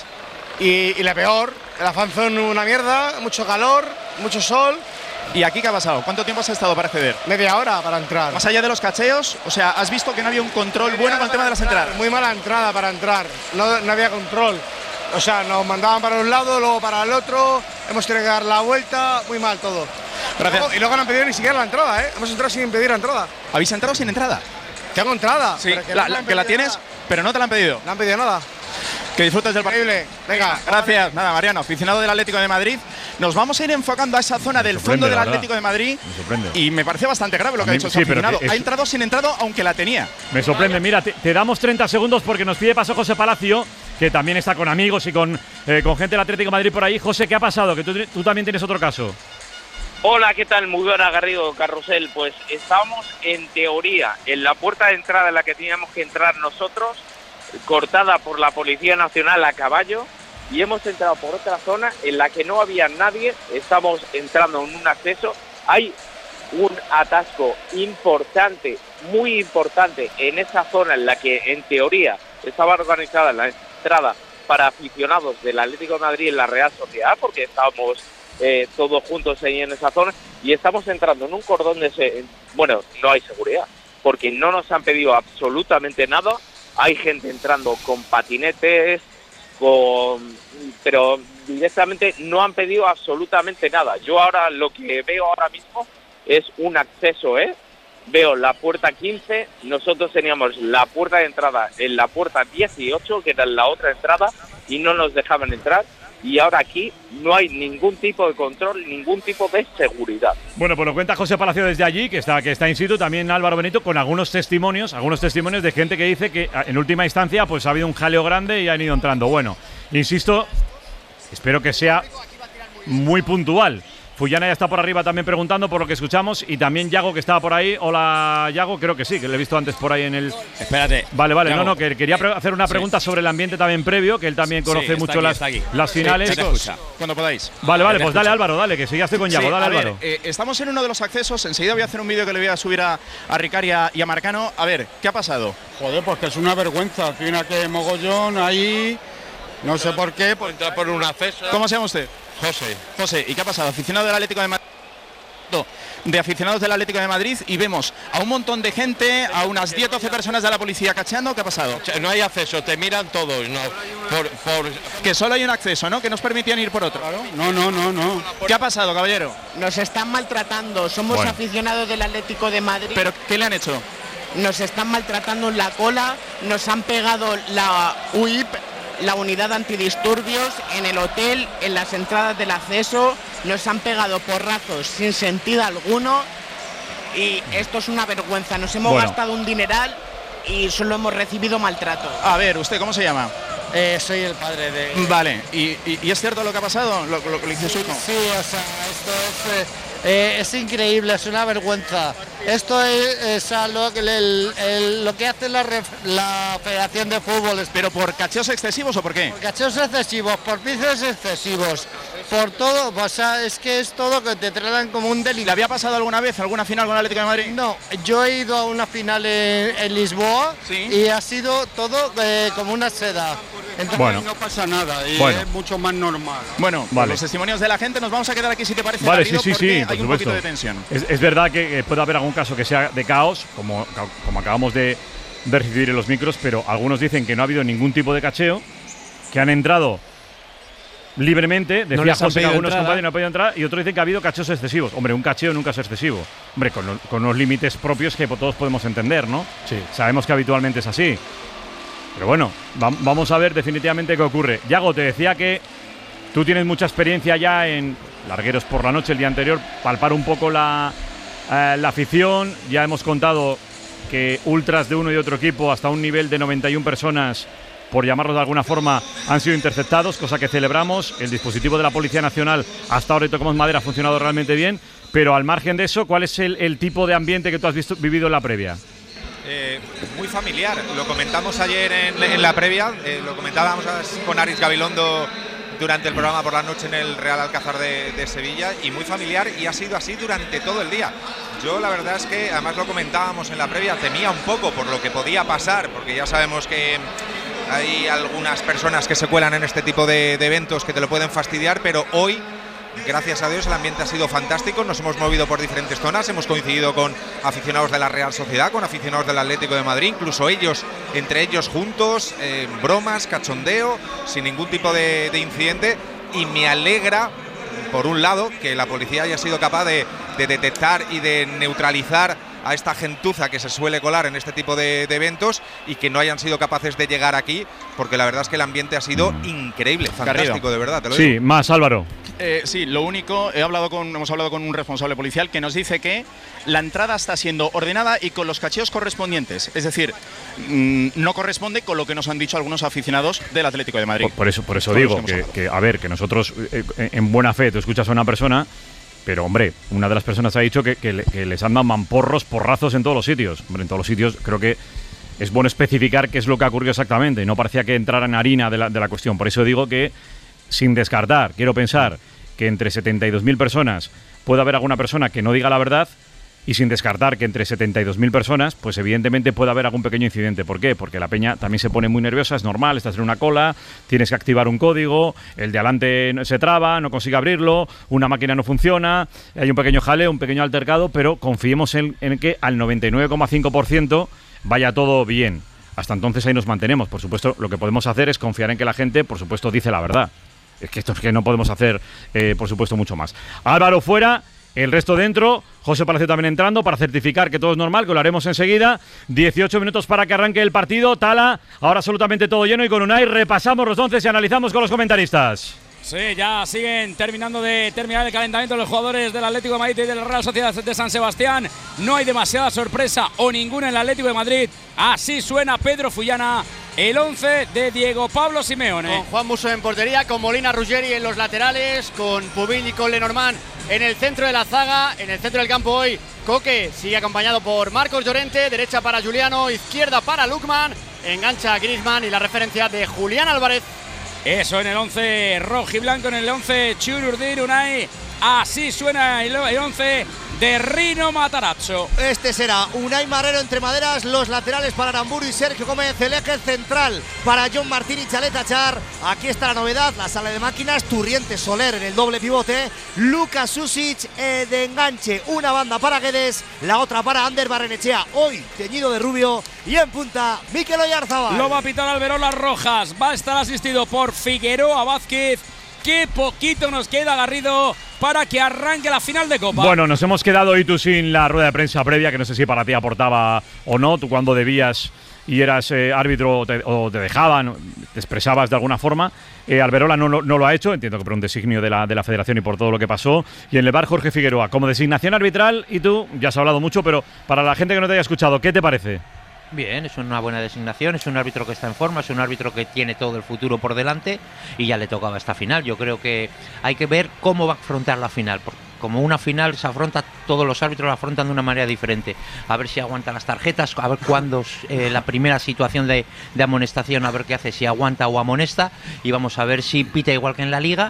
Y la peor, el fanzón una mierda, mucho calor, mucho sol. ¿Y aquí qué ha pasado? ¿Cuánto tiempo has estado para acceder? Media hora para entrar. Más allá de los cacheos, o sea, ¿has visto que no había un control bueno con el tema de las entradas? Muy mala entrada para entrar, no había control. O sea, nos mandaban para un lado, luego para el otro, hemos tenido que dar la vuelta, muy mal todo. Gracias. Y luego no han pedido ni siquiera la entrada, ¿eh? Hemos entrado sin pedir la entrada. ¿Habéis entrado sin entrada? Tengo entrada. Sí, que la tienes, nada. Pero no te la han pedido. No han pedido nada. Que disfrutes del partido. Venga, gracias. Nada, Mariano, aficionado del Atlético de Madrid. Nos vamos a ir enfocando a esa zona del fondo del Atlético de Madrid. Me sorprende. Y me parece bastante grave lo que ha dicho el aficionado. Ha entrado sin entrado, aunque la tenía. Me sorprende. Mira, te damos 30 segundos porque nos pide paso José Palacio, que también está con amigos y con gente del Atlético de Madrid por ahí. José, ¿qué ha pasado? Que tú también tienes otro caso. Hola, ¿qué tal? Muy buena, Garrido, Carrusel. Pues estábamos, en teoría, en la puerta de entrada en la que teníamos que entrar nosotros, cortada por la Policía Nacional a caballo, y hemos entrado por otra zona en la que no había nadie. Estamos entrando en un acceso. Hay un atasco importante, muy importante, en esa zona en la que, en teoría, estaba organizada la entrada para aficionados del Atlético de Madrid en la Real Sociedad, porque estábamos todos juntos ahí en esa zona, y estamos entrando en un cordón de... Bueno, no hay seguridad, porque no nos han pedido absolutamente nada. Hay gente entrando con patinetes, pero directamente no han pedido absolutamente nada. Yo ahora lo que veo ahora mismo es un acceso, veo la puerta 15, nosotros teníamos la puerta de entrada en la puerta 18, que era la otra entrada, y no nos dejaban entrar. Y ahora aquí no hay ningún tipo de control, ningún tipo de seguridad. Bueno, pues lo cuenta José Palacio desde allí, que está in situ, también Álvaro Benito, con algunos testimonios de gente que dice que en última instancia pues ha habido un jaleo grande y han ido entrando. Bueno, insisto, espero que sea muy puntual. Fullana ya está por arriba también preguntando por lo que escuchamos, y también Yago, que estaba por ahí. Hola, Yago, creo que sí, que le he visto antes por ahí en el... Espérate. Vale, Yago. no, que quería hacer una pregunta sobre el ambiente también previo, que él también conoce mucho las finales. Chicos, cuando podáis. Vale, pues dale, Álvaro, dale, que sí, ya estoy con Yago, dale, Álvaro. Estamos en uno de los accesos, enseguida voy a hacer un vídeo que le voy a subir a Ricard y a Marcano. A ver, ¿qué ha pasado? Joder, pues que es una vergüenza, tiene que mogollón ahí, no sé por qué, por entrar por un acceso. ¿Cómo se llama usted? José, ¿y qué ha pasado? Aficionado del Atlético de Madrid. De aficionados del Atlético de Madrid, y vemos a un montón de gente, a unas 10-12 personas de la policía cacheando. ¿Qué ha pasado? No hay acceso, te miran todos, no. Que solo hay un acceso, ¿no? Que nos permitían ir por otro. No. ¿Qué ha pasado, caballero? Nos están maltratando, somos aficionados del Atlético de Madrid. ¿Pero qué le han hecho? Nos están maltratando en la cola, nos han pegado la UIP, la unidad antidisturbios, en el hotel, en las entradas del acceso, nos han pegado porrazos sin sentido alguno, y esto es una vergüenza. Nos hemos gastado un dineral y solo hemos recibido maltrato. A ver, ¿usted cómo se llama? Soy el padre de... Vale, ¿y es cierto lo que ha pasado? ¿Lo que le hizo su hijo? Sí, o sea, esto es increíble, es una vergüenza. Esto es lo que hace la Federación de Fútbol. ¿Pero por cacheos excesivos o por qué? Por cacheos excesivos, por pisos excesivos, por todo. O sea, es que es todo que te tratan como un delito. ¿Le había pasado alguna vez alguna final con el Atlético de Madrid? No, yo he ido a una final en Lisboa, y ha sido todo como una seda. Entonces no pasa nada y es mucho más normal. Bueno, los testimonios de la gente, nos vamos a quedar aquí si te parece. Vale, Darío, sí, hay un poquito de tensión. Es verdad que puede haber algún caso que sea de caos, como acabamos de recibir en los micros, pero algunos dicen que no ha habido ningún tipo de cacheo, que han entrado libremente. Decía José que algunos compañeros no han podido entrar, y otros dicen que ha habido cacheos excesivos. Hombre, un cacheo nunca es excesivo. Hombre, con unos límites propios que todos podemos entender, ¿no? Sí. Sabemos que habitualmente es así. Pero bueno, vamos a ver definitivamente qué ocurre. Yago, te decía que tú tienes mucha experiencia ya en largueros por la noche el día anterior, palpar un poco la afición. Ya hemos contado que ultras de uno y otro equipo, hasta un nivel de 91 personas, por llamarlo de alguna forma, han sido interceptados, cosa que celebramos. El dispositivo de la Policía Nacional hasta ahora, y tocamos madera, ha funcionado realmente bien. Pero al margen de eso, ¿cuál es el tipo de ambiente que tú has vivido en la previa? Muy familiar, lo comentamos ayer en la previa, lo comentábamos con Aris Gabilondo durante el programa por la noche en el Real Alcázar de Sevilla, y muy familiar, y ha sido así durante todo el día. Yo la verdad es que, además lo comentábamos en la previa, temía un poco por lo que podía pasar, porque ya sabemos que hay algunas personas que se cuelan en este tipo de eventos que te lo pueden fastidiar, pero hoy, gracias a Dios, el ambiente ha sido fantástico. Nos hemos movido por diferentes zonas, hemos coincidido con aficionados de la Real Sociedad, con aficionados del Atlético de Madrid, incluso entre ellos juntos, bromas, cachondeo, sin ningún tipo de incidente, y me alegra, por un lado, que la policía haya sido capaz de detectar y de neutralizar a esta gentuza que se suele colar en este tipo de eventos, y que no hayan sido capaces de llegar aquí, porque la verdad es que el ambiente ha sido increíble, fantástico, Garrido. De verdad, te lo digo. Sí, más Álvaro. Sí, lo único, hemos hablado con un responsable policial que nos dice que la entrada está siendo ordenada y con los cacheos correspondientes, es decir, no corresponde con lo que nos han dicho algunos aficionados del Atlético de Madrid. Por eso digo que nosotros, en buena fe, tú escuchas a una persona, pero hombre, una de las personas ha dicho que les andan porrazos en todos los sitios. Hombre, en todos los sitios creo que es bueno especificar qué es lo que ha ocurrido exactamente, y no parecía que entrara en harina de la cuestión. Por eso digo que, sin descartar, quiero pensar que entre 72.000 personas puede haber alguna persona que no diga la verdad, y sin descartar que entre 72.000 personas, pues evidentemente puede haber algún pequeño incidente. ¿Por qué? Porque la peña también se pone muy nerviosa, es normal, estás en una cola, tienes que activar un código, el de adelante se traba, no consigue abrirlo, una máquina no funciona, hay un pequeño jaleo, un pequeño altercado, pero confiemos en que al 99,5% vaya todo bien. Hasta entonces ahí nos mantenemos. Por supuesto, lo que podemos hacer es confiar en que la gente, por supuesto, dice la verdad. Es que esto es que no podemos hacer, por supuesto, mucho más. Álvaro fuera, el resto dentro. José Palacio también entrando para certificar que todo es normal, que lo haremos enseguida. 18 minutos para que arranque el partido. Tala, ahora absolutamente todo lleno y con Unai repasamos los 11 y analizamos con los comentaristas. Sí, ya siguen terminando de terminar el calentamiento los jugadores del Atlético de Madrid y de la Real Sociedad de San Sebastián. No hay demasiada sorpresa o ninguna en el Atlético de Madrid. Así suena Pedro Fullana, el 11 de Diego Pablo Simeone. Con Juan Musso en portería, con Molina Ruggeri en los laterales, con Pubil y con Lenormand en el centro de la zaga. En el centro del campo hoy, Coque sigue acompañado por Marcos Llorente, derecha para Juliano, izquierda para Lukman, engancha Griezmann y la referencia de Julián Álvarez. Eso en el 11 rojiblanco, en el 11 Chururdir Unai. Así suena el 11 de Rino Matarazzo. Este será Unai Marrero entre maderas, los laterales para Aramburu y Sergio Gómez, el eje central para John Martín y Chalet Achar. Aquí está la novedad, la sala de máquinas, Turriente Soler en el doble pivote, Lucas Susic de enganche, una banda para Guedes, la otra para Ander Barrenechea, hoy teñido de rubio, y en punta Mikel Oyarzabal. Lo va a pitar Alberola Rojas, va a estar asistido por Figueroa Vázquez. Qué poquito nos queda, Garrido, para que arranque la final de Copa. Bueno, nos hemos quedado hoy tú sin la rueda de prensa previa, que no sé si para ti aportaba o no. Tú cuando debías y eras árbitro o te dejaban, te expresabas de alguna forma. Alberola no lo ha hecho, entiendo que por un designio de la Federación y por todo lo que pasó. Y en el bar Jorge Figueroa, como designación arbitral, y tú, ya has hablado mucho, pero para la gente que no te haya escuchado, ¿qué te parece? Bien, es una buena designación, es un árbitro que está en forma, es un árbitro que tiene todo el futuro por delante y ya le tocaba esta final. Yo creo que hay que ver cómo va a afrontar la final, porque como una final se afronta, todos los árbitros la afrontan de una manera diferente. A ver si aguanta las tarjetas, a ver cuándo la primera situación de amonestación, a ver qué hace, si aguanta o amonesta, y vamos a ver si pita igual que en la Liga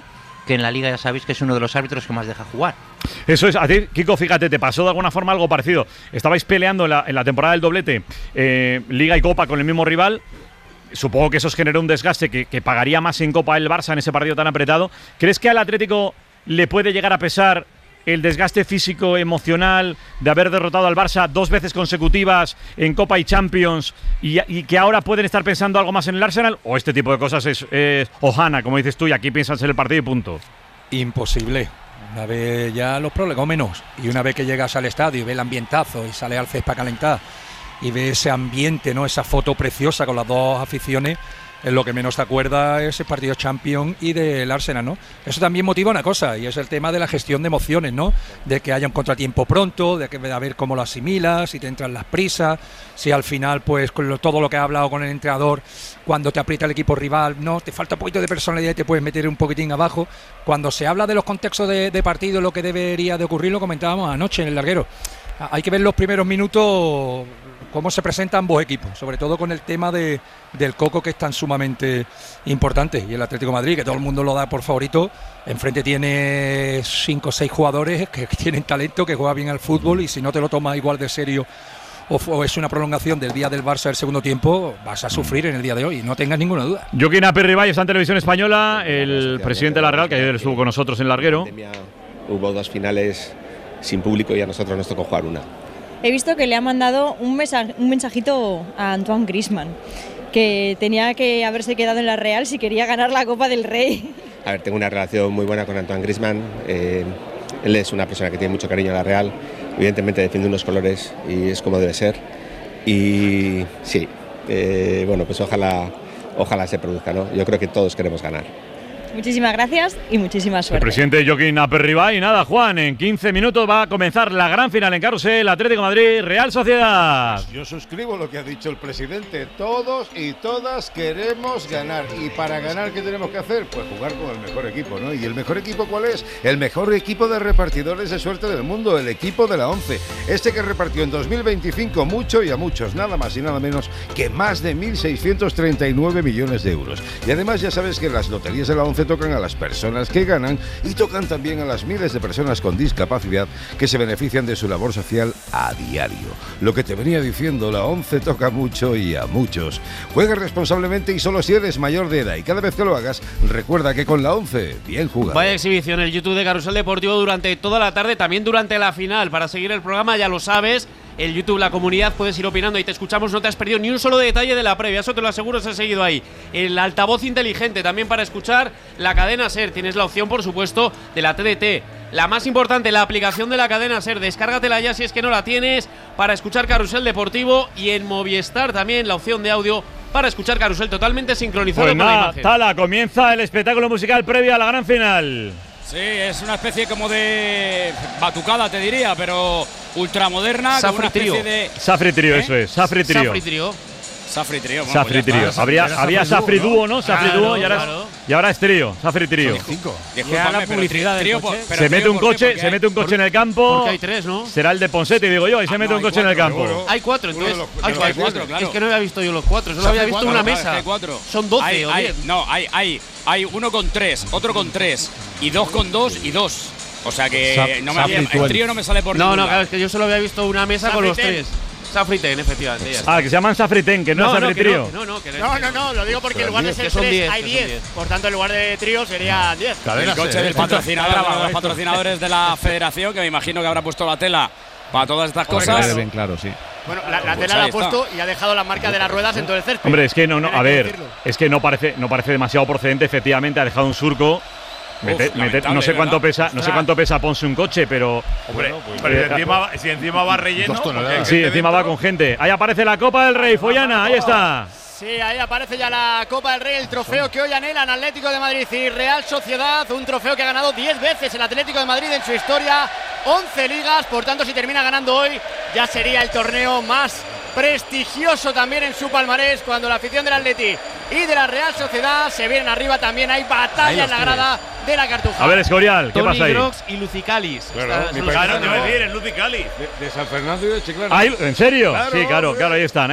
ya sabéis que es uno de los árbitros que más deja jugar. Eso es, a ti, Kiko, fíjate, te pasó de alguna forma algo parecido. Estabais peleando en la temporada del doblete, Liga y Copa con el mismo rival. Supongo que eso os generó un desgaste que pagaría más en Copa el Barça en ese partido tan apretado. ¿Crees que al Atlético le puede llegar a pesar el desgaste físico, emocional de haber derrotado al Barça 2 veces consecutivas en Copa y Champions y que ahora pueden estar pensando algo más en el Arsenal? ¿O este tipo de cosas es hojana, como dices tú, y aquí piensas en el partido y punto? Imposible. Una vez ya los prolegómenos y una vez que llegas al estadio y ves el ambientazo y sales al césped para calentar y ves ese ambiente, ¿no? Esa foto preciosa con las dos aficiones, es lo que menos te acuerda ese partido Champions y del Arsenal, ¿no? Eso también motiva una cosa, y es el tema de la gestión de emociones, ¿no? De que haya un contratiempo pronto, de a ver cómo lo asimilas, si te entran las prisas, si al final, pues, con todo lo que has hablado con el entrenador, cuando te aprieta el equipo rival, no, te falta un poquito de personalidad y te puedes meter un poquitín abajo. Cuando se habla de los contextos de partido, lo que debería de ocurrir, lo comentábamos anoche en el larguero. Hay que ver los primeros minutos cómo se presentan ambos equipos, sobre todo con el tema del Coco, que es tan sumamente importante, y el Atlético de Madrid, que todo el mundo lo da por favorito. Enfrente tiene 5 o 6 jugadores que tienen talento, que juegan bien al fútbol, y si no te lo tomas igual de serio o es una prolongación del día del Barça del segundo tiempo, vas a sufrir en el día de hoy, no tengas ninguna duda. Joaquín Aperribay está en Televisión Española, el presidente de la Real, que ayer estuvo con nosotros en el larguero. Hubo 2 finales sin público y a nosotros nos tocó jugar una. He visto que le ha mandado un mensajito a Antoine Griezmann, que tenía que haberse quedado en la Real si quería ganar la Copa del Rey. A ver, tengo una relación muy buena con Antoine Griezmann. Él es una persona que tiene mucho cariño a la Real. Evidentemente defiende unos colores y es como debe ser. Y sí, bueno, pues ojalá se produzca, ¿no? Yo creo que todos queremos ganar. Muchísimas gracias y muchísima suerte. El presidente Joaquín Aperribay. Y nada, Juan, en 15 minutos va a comenzar la gran final en Carrusel, Atlético de Madrid, Real Sociedad. Yo suscribo lo que ha dicho el presidente. Todos y todas queremos ganar. Y para ganar, ¿qué tenemos que hacer? Pues jugar con el mejor equipo, ¿no? ¿Y el mejor equipo cuál es? El mejor equipo de repartidores de suerte del mundo, el equipo de la ONCE. Este que repartió en 2025 mucho y a muchos, nada más y nada menos que más de 1.639 millones de euros. Y además ya sabes que las loterías de la ONCE 11 tocan a las personas que ganan y tocan también a las miles de personas con discapacidad que se benefician de su labor social a diario. Lo que te venía diciendo, la 11 toca mucho y a muchos. Juega responsablemente y solo si eres mayor de edad, y cada vez que lo hagas, recuerda que con la 11, bien jugado. Vaya exhibición el YouTube de Carrusel Deportivo durante toda la tarde, también durante la final. Para seguir el programa, ya lo sabes, el YouTube, la comunidad, puedes ir opinando y te escuchamos. No te has perdido ni un solo detalle de la previa, eso te lo aseguro, se ha seguido ahí. El altavoz inteligente también para escuchar la cadena SER. Tienes la opción, por supuesto, de la TDT. La más importante, la aplicación de la cadena SER. Descárgatela ya si es que no la tienes, para escuchar Carrusel Deportivo. Y en Movistar también la opción de audio para escuchar Carrusel totalmente sincronizado Pues con la nada, imagen. Tala, comienza el espectáculo musical previo a la gran final. Sí, es una especie como de batucada, te diría, pero ultramoderna. Safri Trio. Safri Trio, eso es. Safri Trio. Safri Trio. Safri Trio. Bueno, Safri pues ya Trio. está. Había Safri Dúo, ¿no? Safri Claro, Dúo y ahora es Trio. Safri Trio. Discúlpame, pero trío, pero Se mete trío, un ¿por qué? coche, Porque se hay- mete un coche en el campo. Porque hay tres, ¿no? Será el de Ponsetti, digo yo. Ahí se mete un coche en el campo. Hay cuatro, entonces. Hay cuatro, claro. Es que no había visto yo los cuatro, solo había visto una mesa. Hay cuatro. Son 12 Hay- o hay- 10. No, hay uno con 3, otro con 3, y dos con 2 y 2. O sea que el trío no me sale por No, ningún no, lado. claro, es que yo solo había visto una mesa con los Safriten. tres. Safriten, efectivamente. Ya está. Ah, que se llaman Safriten, que no es Safri que Trio. No, lo digo porque en lugar de ser que son 3 10, hay que son 10. 10. Por tanto, en lugar de trío sería 10. El coche del patrocinador, uno de los patrocinadores de la federación, que me imagino que habrá puesto la tela para todas estas cosas. bien claro, sí. Bueno, la Pues tela la ahí ha puesto y ha dejado la marca de las ruedas en todo el césped. Hombre, es que no, Hay a que ver, decirlo. es que no parece demasiado procedente, efectivamente, ha dejado un surco. lamentable, No sé cuánto ¿verdad? pesa, no sé cuánto pesa Ponce un coche, pero Hombre, pero si encima va relleno. sí, encima va con gente. Ahí aparece la Copa del Rey, Follana, ahí está. Sí, ahí aparece ya la Copa del Rey, el trofeo que hoy anhelan Atlético de Madrid y Real Sociedad, un trofeo que ha ganado 10 veces el Atlético de Madrid en su historia, 11 ligas, por tanto si termina ganando hoy ya sería el torneo más prestigioso también en su palmarés, cuando la afición del Atleti y de la Real Sociedad se vienen arriba. También hay batalla en la grada de la Cartuja. A ver, Escorial, ¿qué pasa ahí? Grox y Lucicalis. Claro, te iba a decir, el Lucicali. De San Fernando y de Chiclana. ¿En serio? Claro, Sí, claro, ahí están.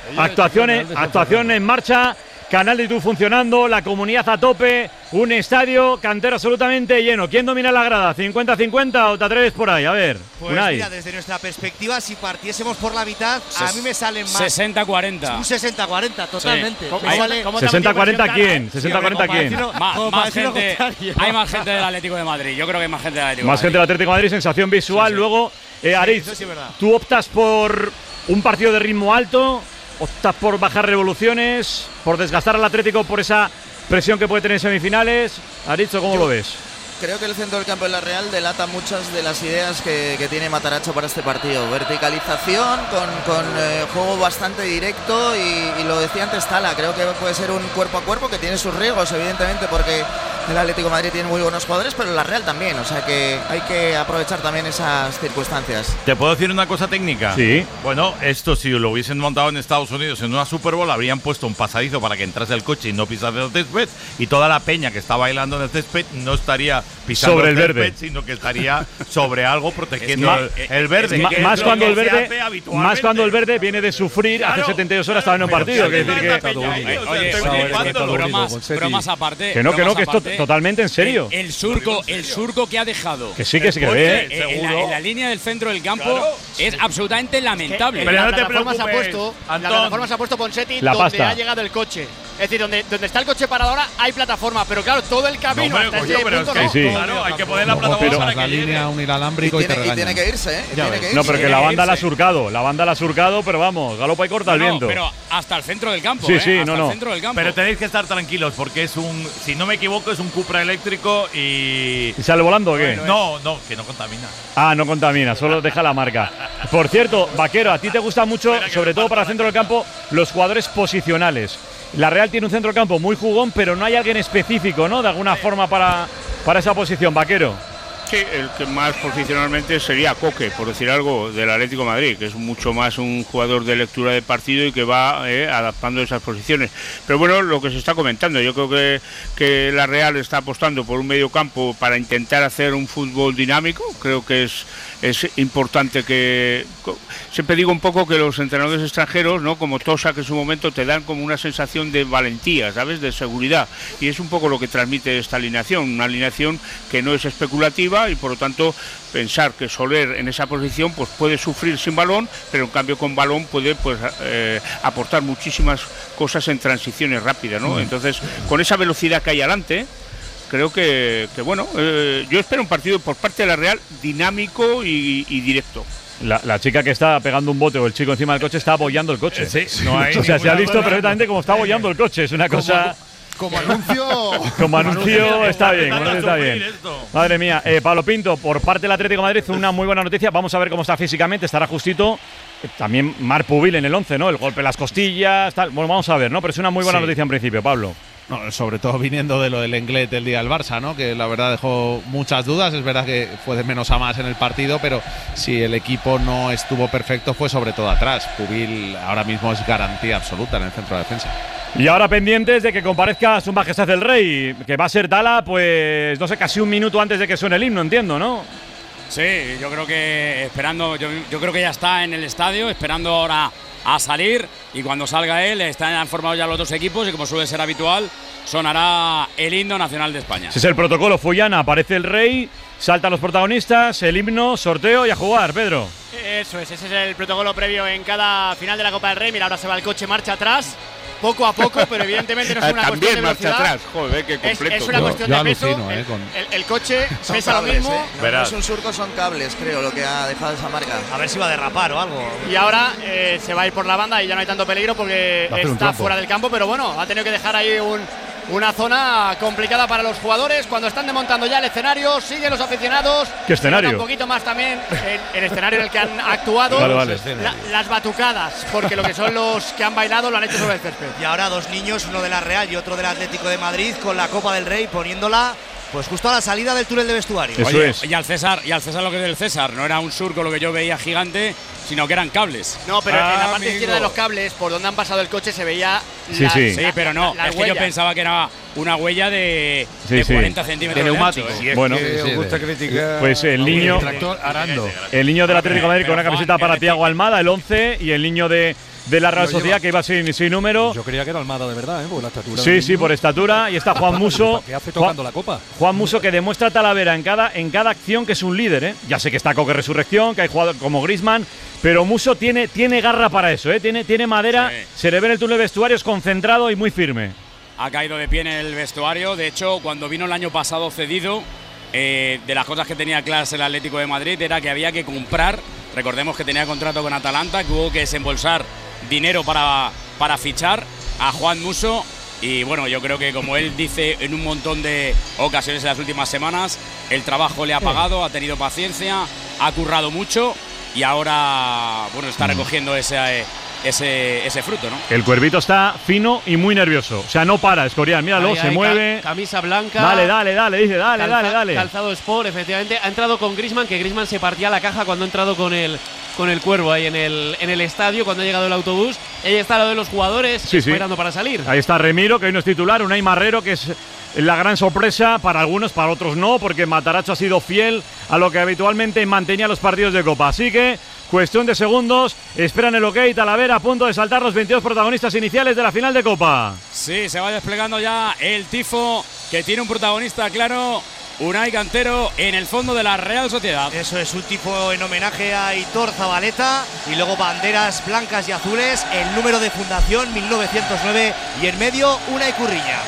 Actuación en marcha. Canal de YouTube funcionando, la comunidad a tope, un estadio cantero absolutamente lleno. ¿Quién domina la grada? ¿50-50 o te atreves por ahí? A ver, Pues Unai. mira, desde nuestra perspectiva, si partiésemos por la mitad, a mí me salen más. 60-40. Un 60-40, totalmente. Sí. Pero vale- 60-40 quién? 60-40 quién. Más gente, hay más gente del Atlético de Madrid. Yo creo que hay más gente del Atlético Más de gente del Atlético de Madrid, sensación visual. Luego, Aritz, eso sí es verdad. ¿tú optas por un partido de ritmo alto? ¿Optas por bajar revoluciones? ¿Por desgastar al Atlético por esa presión que puede tener en semifinales? Aritz, ¿cómo lo ves? Creo que el centro del campo de la Real delata muchas de las ideas que tiene Mataracho para este partido. Verticalización, con juego bastante directo y lo decía antes Tala, creo que puede ser un cuerpo a cuerpo que tiene sus riesgos, evidentemente, porque el Atlético de Madrid tiene muy buenos jugadores, pero la Real también, o sea que hay que aprovechar también esas circunstancias. ¿Te puedo decir una cosa técnica? Sí. Bueno, esto si lo hubiesen montado en Estados Unidos en una Super Bowl, habrían puesto un pasadizo para que entrase el coche y no pisase el césped, y toda la peña que está bailando en el césped no estaría pisando Sobre el césped, verde. sino que estaría sobre algo protegiendo el verde. Ma- que es más lo cuando que el se verde, hace habitualmente. más cuando el verde viene de sufrir hace 72 horas estaba en un partido. Que decir bromas aparte. que no, que esto aparte, totalmente en serio. El surco que ha dejado. Que sí, que se ve. En la línea del centro del campo es absolutamente lamentable. En la plataforma se ha puesto Ponsetti La donde pasta. ha llegado el coche. Es decir, donde está el coche parado ahora hay plataforma, pero claro, todo el camino hasta ese punto no. Claro, hay que poner la plataforma para que llegue. un inalámbrico y te regañan. Tiene que irse, ¿eh? Tiene que irse. No, pero que la banda la ha surcado. La banda la ha surcado, pero vamos, galopa y corta el viento. Pero hasta el centro del campo. Sí, hasta no. el centro del campo. Pero tenéis que estar tranquilos porque es un, si no me equivoco, es un Cupra eléctrico y… ¿Y sale volando o qué? No, que no contamina. Ah, no contamina, solo deja la marca. Por cierto, Vaquero, a ti te gusta mucho, sobre todo para el centro del campo, los jugadores posicionales. La Real tiene un centro del campo muy jugón, pero no hay alguien específico, ¿no? De alguna forma para esa posición, Vaquero. Sí, el que más posicionalmente sería Coque, por decir algo, del Atlético de Madrid, que es mucho más un jugador de lectura de partido y que va adaptando esas posiciones. Pero bueno, lo que se está comentando, yo creo que la Real está apostando por un medio campo para intentar hacer un fútbol dinámico. Creo que es importante que... Siempre digo un poco que los entrenadores extranjeros, ¿no?, como Tosa, que en su momento te dan como una sensación de valentía, ¿sabes?, de seguridad. Y es un poco lo que transmite esta alineación, una alineación que no es especulativa, y por lo tanto pensar que Soler en esa posición pues puede sufrir sin balón, pero en cambio con balón puede pues aportar muchísimas cosas en transiciones rápidas, ¿no? Entonces, con esa velocidad que hay adelante, creo que bueno, yo espero un partido por parte de la Real dinámico y directo. La chica que está pegando un bote o el chico encima del coche está abollando el coche. Sí, no hay o sea, se ha visto perfectamente cómo está abollando el coche. Es una cosa... Como anuncio. Como anuncio está bien, está bien. Madre mía, Pablo Pinto, por parte del Atlético de Madrid, una muy buena noticia. Vamos a ver cómo está físicamente, estará justito. También Marc Pubil en el 11, ¿no? El golpe en las costillas, tal. Bueno, vamos a ver, ¿no? Pero es una muy buena noticia en principio, Pablo. No, sobre todo viniendo de lo del Lenglet el día del Barça, ¿no? Que la verdad dejó muchas dudas. Es verdad que fue de menos a más en el partido, pero si el equipo no estuvo perfecto fue sobre todo atrás. Pubil ahora mismo es garantía absoluta en el centro de defensa. Y ahora pendientes de que comparezca Su Majestad el Rey, que va a ser Tala, pues no sé, casi un minuto antes de que suene el himno, entiendo, ¿no? Sí, yo creo que esperando, yo creo que ya está en el estadio, esperando ahora a salir, y cuando salga él están formados ya los dos equipos y, como suele ser habitual, sonará el himno nacional de España. Ese es el protocolo, Fullana, aparece el Rey, saltan los protagonistas, el himno, sorteo y a jugar, Pedro. Eso es, ese es el protocolo previo en cada final de la Copa del Rey. Mira, ahora se va el coche marcha atrás, poco a poco, pero evidentemente no es una cuestión de velocidad. Marcha atrás, joder, qué completo. Es una cuestión de peso. El coche pesa lo mismo. No es un surco, son cables, creo, lo que ha dejado esa marca. A ver si va a derrapar o algo. Y ahora se va a ir por la banda y ya no hay tanto peligro porque está fuera del campo, pero bueno, ha tenido que dejar ahí una zona complicada para los jugadores. Cuando están desmontando ya el escenario, siguen los aficionados. ¿Qué escenario? Un poquito más también el escenario en el que han actuado. Vale. Las batucadas, porque lo que son los que han bailado lo han hecho sobre el césped. Y ahora dos niños, uno de la Real y otro del Atlético de Madrid, con la Copa del Rey poniéndola pues justo a la salida del túnel de vestuario. Eso es. Y al César lo que es del César, no era un surco lo que yo veía gigante, sino que eran cables. No, pero en la parte izquierda de los cables, por donde han pasado el coche, se veía sí, pero no, es que yo pensaba que era una huella de 40 centímetros de neumático. De ancho, bueno, os gusta criticar. Pues el niño del Atlético de Madrid con una camiseta para Thiago Almada, el 11, y el niño de la Real Sociedad, que iba sin número. Yo creía que era Almada de verdad, por la estatura. Sí, por estatura. Y está Juan Muso. ¿Qué hace tocando la copa? Juan Muso, que demuestra a Talavera en cada acción que es un líder, Ya sé que está Coque Resurrección, que hay jugadores como Griezmann, pero Muso tiene garra para eso, Tiene madera, se le ve en el túnel de vestuarios concentrado y muy firme. Ha caído de pie en el vestuario. De hecho, cuando vino el año pasado cedido, de las cosas que tenía claras el Atlético de Madrid era que había que comprar. Recordemos que tenía contrato con Atalanta, que hubo que desembolsar dinero para fichar a Juan Muso. Y bueno, yo creo que, como él dice en un montón de ocasiones en las últimas semanas, el trabajo le ha pagado, ha tenido paciencia, ha currado mucho y ahora está recogiendo ese fruto, ¿no? El cuervito está fino y muy nervioso. O sea, no para, Escorial, míralo, se mueve. Camisa blanca. Dale, dice, dale. Calzado Sport, efectivamente. Ha entrado con Griezmann, que Griezmann se partía la caja cuando ha entrado con el Cuervo ahí en el estadio, cuando ha llegado el autobús. Ahí está lo de los jugadores esperando para salir. Ahí está Remiro, que hoy no es titular, Unai Marrero, que es la gran sorpresa para algunos, para otros no, porque Mataracho ha sido fiel a lo que habitualmente mantenía los partidos de Copa. Así que, cuestión de segundos, esperan el ok, Talavera a punto de saltar los 22 protagonistas iniciales de la final de Copa. Sí, se va desplegando ya el tifo, que tiene un protagonista claro, Unai Cantero, en el fondo de la Real Sociedad. Eso es, un tifo en homenaje a Aitor Zabaleta, y luego banderas blancas y azules, el número de fundación 1909 y en medio Unai Curriña.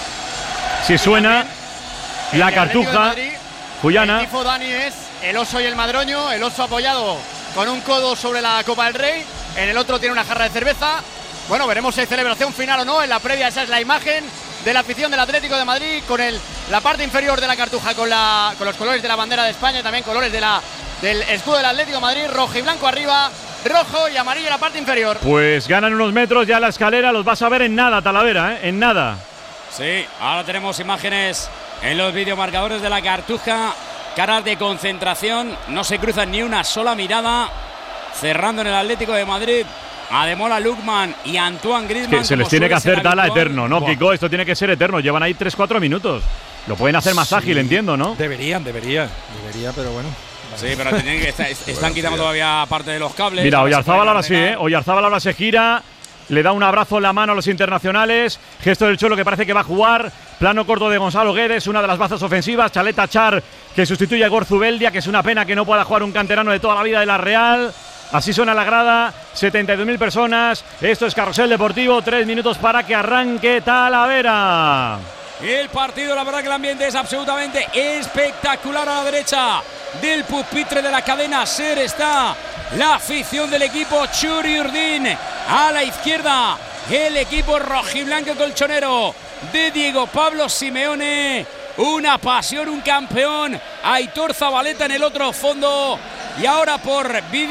Si suena la Cartuja, Fullana. El tifo, Dani, es el oso y el madroño, el oso apoyado con un codo sobre la Copa del Rey, en el otro tiene una jarra de cerveza. Bueno, veremos si hay celebración final o no. En la previa esa es la imagen de la afición del Atlético de Madrid, con la parte inferior de la Cartuja con los colores de la bandera de España y también colores del escudo del Atlético de Madrid, rojo y blanco arriba, rojo y amarillo en la parte inferior. Pues ganan unos metros ya la escalera, los vas a ver en nada, Talavera, en nada. Sí, ahora tenemos imágenes en los videomarcadores de la Cartuja. caras de concentración, no se cruzan ni una sola mirada, cerrando en el Atlético de Madrid. Ademola Lookman y Antoine Griezmann. Que se les tiene que hacer Tala eterno, ¿no, Kiko? Esto tiene que ser eterno. Llevan ahí 3-4 minutos. Lo pueden hacer más ágil, entiendo, ¿no? Deberían, pero bueno. Sí, pero están quitando todavía parte de los cables. Mira, Oyarzábal ahora sí, ¿eh? Oyarzábal ahora se gira, le da un abrazo en la mano a los internacionales. Gesto del Cholo que parece que va a jugar. Plano corto de Gonzalo Guedes, una de las bazas ofensivas. Chaleta Char, que sustituye a Igor Zubeldia, que es una pena que no pueda jugar un canterano de toda la vida de la Real. Así suena la grada, 72.000 personas. Esto es Carrusel Deportivo, 3 minutos para que arranque Talavera. El partido, la verdad que el ambiente es absolutamente espectacular. A la derecha del pupitre de la cadena SER está la afición del equipo Churi Urdin. A la izquierda el equipo rojiblanco colchonero de Diego Pablo Simeone. Una pasión, un campeón. Aitor Zabaleta en el otro fondo. Y ahora por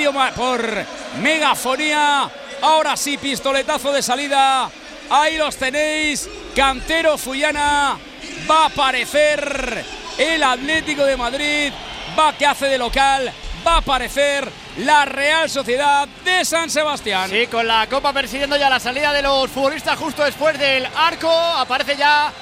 megafonía. Ahora sí, pistoletazo de salida. Ahí los tenéis. Cantero Fullana. Va a aparecer el Atlético de Madrid. Que hace de local. Va a aparecer la Real Sociedad de San Sebastián. Sí, con la copa persiguiendo ya la salida de los futbolistas justo después del arco. Aparece ya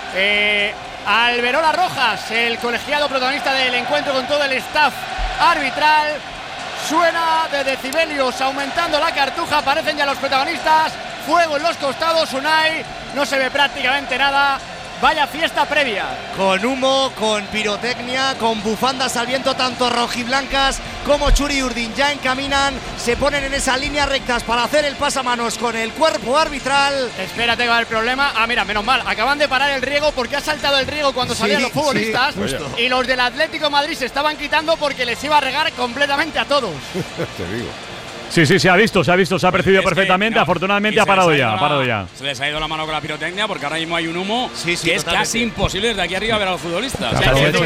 Alberola Rojas, el colegiado protagonista del encuentro con todo el staff arbitral. Suena de decibelios, aumentando la cartuja. Aparecen ya los protagonistas. Fuego en los costados. Unai, no se ve prácticamente nada. Vaya fiesta previa. Con humo, con pirotecnia, con bufandas al viento, tanto rojiblancas como Churi Urdin ya encaminan, se ponen en esas líneas rectas para hacer el pasamanos con el cuerpo arbitral. Espérate que va a haber problema. Mira, menos mal, acaban de parar el riego porque ha saltado el riego cuando salían los futbolistas, y los del Atlético de Madrid se estaban quitando porque les iba a regar completamente a todos. Te digo. Sí, se ha visto, se ha percibido perfectamente. Afortunadamente ha parado ya. Se les ha ido la mano con la pirotecnia porque ahora mismo hay un humo que es totalmente. Casi imposible desde aquí arriba ver a los futbolistas.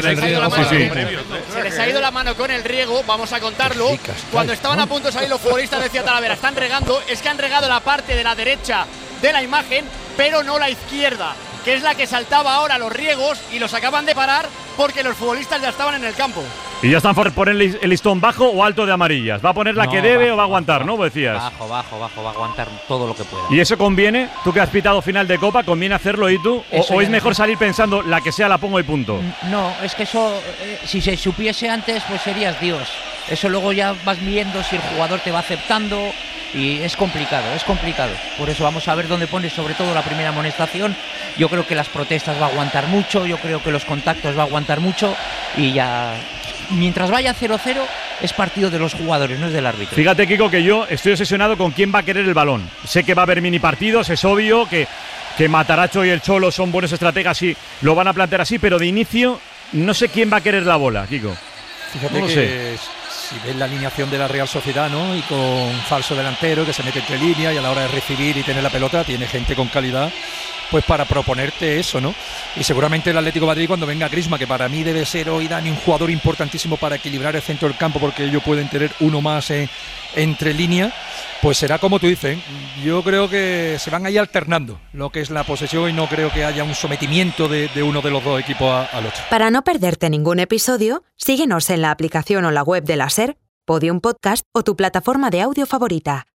Se les ha ido la mano con el riego, vamos a contarlo. Cuando estaban a punto de salir los futbolistas decía Talavera, están regando, es que han regado la parte de la derecha de la imagen, pero no la izquierda, que es la que saltaba ahora los riegos, y los acaban de parar porque los futbolistas ya estaban en el campo. Y ya están por poner el listón bajo o alto de amarillas. ¿Va a poner la que debe bajo, o va a aguantar, no? Decías. Bajo, va a aguantar todo lo que pueda. ¿Y eso conviene? Tú que has pitado final de Copa, ¿conviene hacerlo y tú? ¿O es mejor salir pensando la que sea la pongo y punto? No, es que eso, si se supiese antes, pues serías Dios. Eso luego ya vas viendo si el jugador te va aceptando, y es complicado. Por eso vamos a ver dónde pone sobre todo la primera amonestación. Yo creo que las protestas va a aguantar mucho, yo creo que los contactos va a aguantar mucho, y ya… Mientras vaya 0-0 es partido de los jugadores, no es del árbitro. Fíjate, Kiko, que yo estoy obsesionado con quién va a querer el balón. Sé que va a haber mini partidos, es obvio que Mataracho y el Cholo son buenos estrategas y lo van a plantear así, pero de inicio no sé quién va a querer la bola, Kiko. Fíjate no que si ves la alineación de la Real Sociedad, ¿no? Y con falso delantero que se mete entre líneas y a la hora de recibir y tener la pelota tiene gente con calidad, pues para proponerte eso, ¿no? Y seguramente el Atlético de Madrid, cuando venga Griezmann, que para mí debe ser hoy, Dani, un jugador importantísimo para equilibrar el centro del campo, porque ellos pueden tener uno más entre líneas, pues será como tú dices. Yo creo que se van a ir alternando lo que es la posesión y no creo que haya un sometimiento de uno de los dos equipos al otro. Para no perderte ningún episodio, síguenos en la aplicación o la web de la SER, Podium Podcast o tu plataforma de audio favorita.